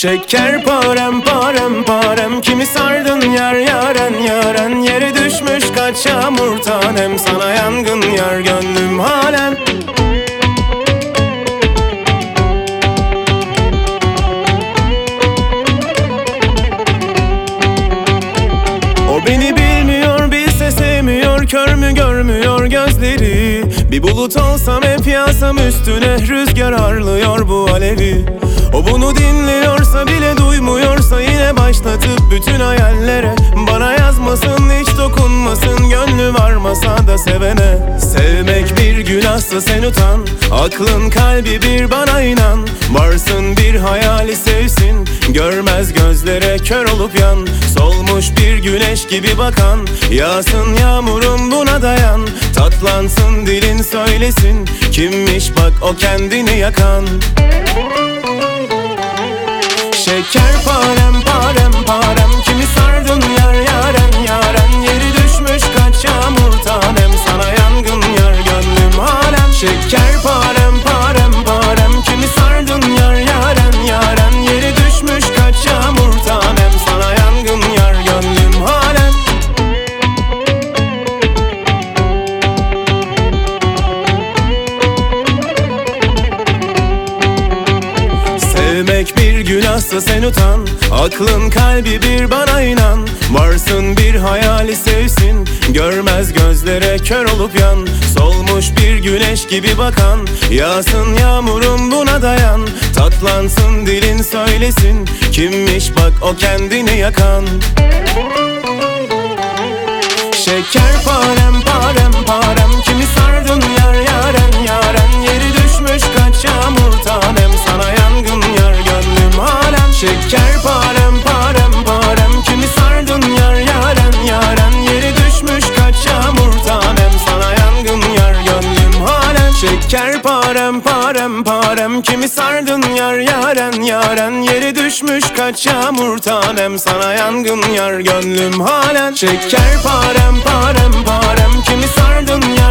Şeker parem parem parem, kimi sardın yar yaren yaren. Yere düşmüş kaç yağmur tanem, sana yangın yar gönlüm halen. O beni bilmiyor, bilse sevmiyor, kör mü görmüyor gözleri. Bir bulut olsam hep yağsam üstüne, rüzgar harlıyor bu alevi. O bunu dinliyorsa bile duymuyorsa, yine başlatıp bütün hayallere. Bana yazmasın, hiç dokunmasın, gönlü varmasa da sevene. Sevmek bir günahsa sen utan, aklın kalbi bir bana inan. Varsın bir hayali sevsin, görmez gözlere kör olup yan. Solmuş bir güneş gibi bakan, yağsın yağmurum buna dayan. Tatlansın dilin söylesin, kimmiş bak o kendini yakan. Şeker parem parem parem, kimi sardın yar yaren yaren. Yeri düşmüş kaç yağmur tanem, sana yangın yar gönlüm halen. Şeker parem parem parem, kimi sardın yar yaren yaren. Yeri düşmüş kaç yağmur tanem, sana yangın yar gönlüm halen. Sevmek bir günahsa sen utan, aklın kalbi bir bana inan. Varsın bir hayali sevsin, görmez gözlere kör olup yan. Solmuş bir güneş gibi bakan, yağsın yağmurum buna dayan. Tatlansın dilin söylesin, kimmiş bak o kendini yakan. Şeker parem parem parem, kimi sardın yar yaren yaren. Yeri düşmüş kaç yağmur tanem, sana yangın yar gönlüm halen. Şeker parem parem parem, kimi sardın yar yaren yaren. Yeri düşmüş kaç yağmur tanem, sana yangın yar gönlüm halen. Şeker parem parem parem, kimi sardın yar yaren yaren. Yeri düşmüş kaç yağmur tanem, sana yangın yar gönlüm halen. Şeker parem parem parem, kimi sardın